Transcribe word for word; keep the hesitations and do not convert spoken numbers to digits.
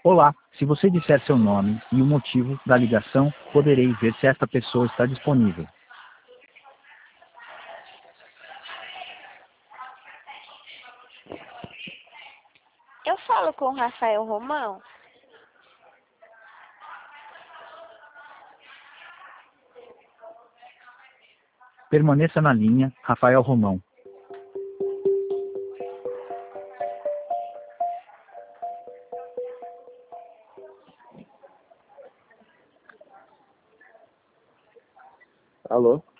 Olá, se você disser seu nome e o motivo da ligação, poderei ver se esta pessoa está disponível. Eu falo com o Rafael Romão? Permaneça na linha, Rafael Romão. Alô?